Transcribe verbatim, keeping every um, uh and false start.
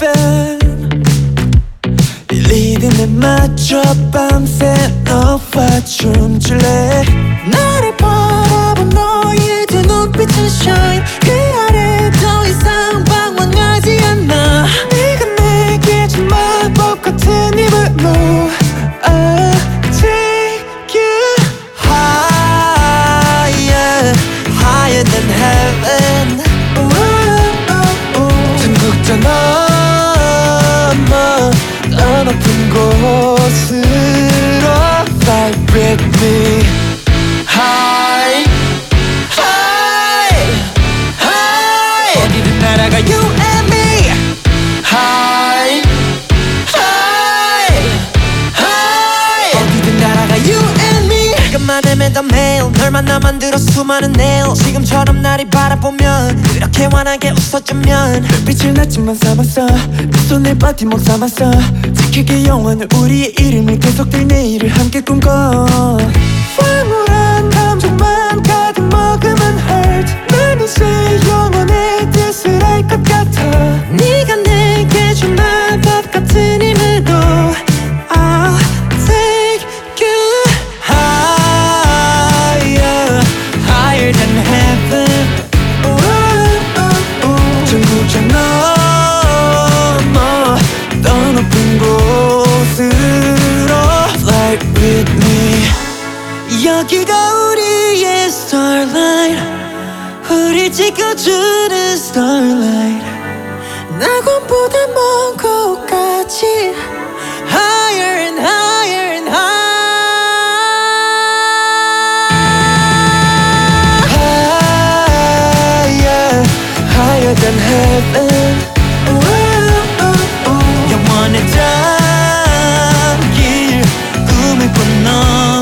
heaven 이 리듬에 맞춰 밤새 너와 춤출래 나를 바라본 너의 두 눈빛은 shine 그 아래 더 이상 방황하지 않아 네가 내게 준 마법 같은 입으로 I'll take you higher higher than heaven 천국저 넘어 더 높은 곳으로 Fly with me High High High 어디든 날아가 You and me High High High 어디든 날아가 You and me 시간만 헤매던 매일 널 만나 만들어 수많은 내일 지금처럼 나를 바라보면 그렇게 환하게 웃어주면 빛을 낮지만 삼았어 내 손을 버팀목 삼았어 지키게 영원을 우리의 이름을 계속될 내일을 함께 꿈꿔 황홀한 감정만 가득 머금은 heart 난 이제 영원의 뜻을 알 것 같아 네가 내게 준 마법 같은 힘으로 I'll take you higher higher than heaven 전국저 넘어 더 높은 곳으로 Fly with me 여기가 우리의 starlight 우릴 지켜주는 starlight 낙원보다 먼 곳까지 Higher and higher and high Higher higher than heaven 영원에 담길 꿈을 꿔 너